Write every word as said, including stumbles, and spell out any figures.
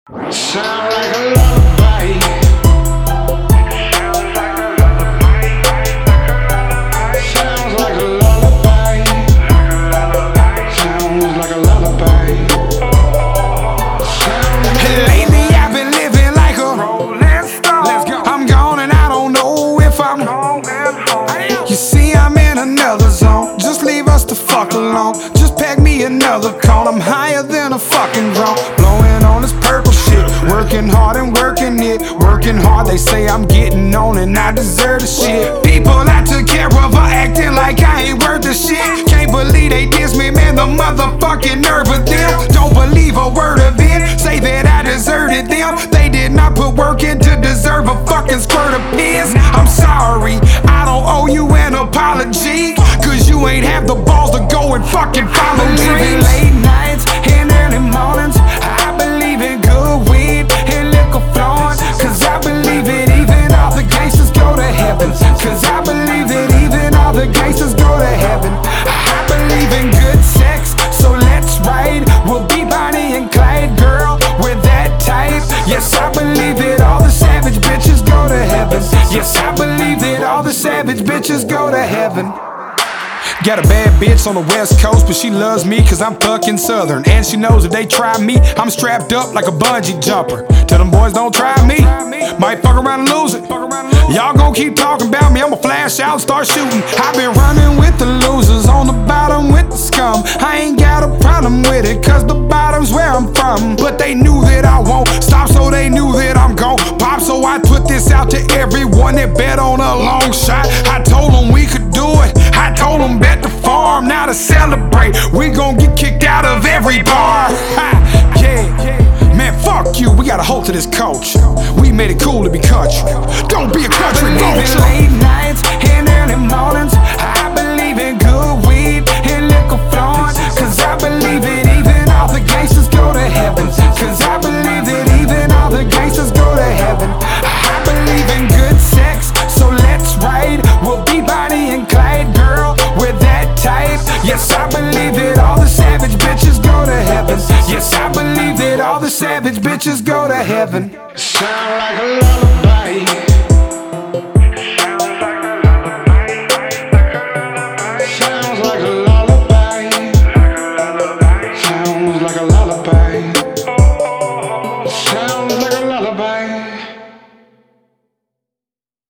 Sound like a lullaby. Sounds like a lullaby. Sounds like a lullaby. Lately I've been living like a rolling stone. I'm gone and I don't know if I'm home. You see I'm in another zone. Just leave us the fuck alone. Just pack me another cone. I'm higher than a fucking drone. Blowing on this purple shit. Working hard and working it. Working hard, they say I'm getting on and I deserve the shit. People I took care of are acting like I ain't worth the shit. Can't believe they diss me, man, the motherfucking nerve of them. Don't believe a word of it. Say that I deserted them. They did not put work in to deserve a fucking squirt of piss. I'm sorry, I don't owe you an apology, cause you ain't have the balls to go and fucking follow dreams. Late nights and early mornings, I believe in good weed and liquor flowing, cause I believe it even all the gangsters go to heaven. Cause I believe that even all the gangsters go to heaven. I believe in good sex, so let's ride. We'll be Bonnie and Clyde, girl, we're that type. Yes, I believe that all the savage bitches go to heaven. Yes, I believe that all the savage bitches go to heaven. Got a bad bitch on the west coast, but she loves me cause I'm fucking southern. And she knows if they try me, I'm strapped up like a bungee jumper. Tell them boys don't try me, might fuck around and lose it. Y'all gon' keep talking about me, I'ma flash out and start shooting. I've been running with the losers, on the bottom with the scum. I ain't got a problem with it, cause the bottom's where I'm from. But they knew that I won't stop, so they knew that I'm gon' pop. So I put this out to everyone that bet on a long shot. I told them we could do it, I told them bet the farm, now to celebrate we gon' get kicked out of every bar. Ha, yeah, man, fuck you, we got a hold to this culture. We made it cool to be country. Don't be a country vulture. Late nights and early mornings, I believe in good weed and liquor flowing, cause I believe it even all the gangsters go to heaven. Cause I believe that even all the gangsters go to heaven. I believe in good sex, so let's ride. We'll be Bonnie and Clyde, girl, we're that type. Yes, I believe that all the savage bitches go to heaven. Yes, I believe that all the savage bitches go to heaven. Sound like